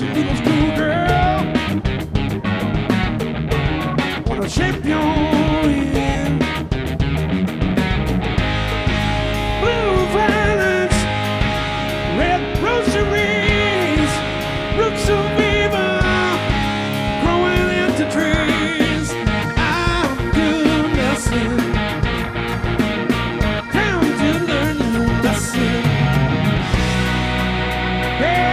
a little schoolgirl. Wanna shape your hand. Blue violets, red rosaries, roots of fever growing into trees. I'm good lesson. Time to learn your lesson. Hey.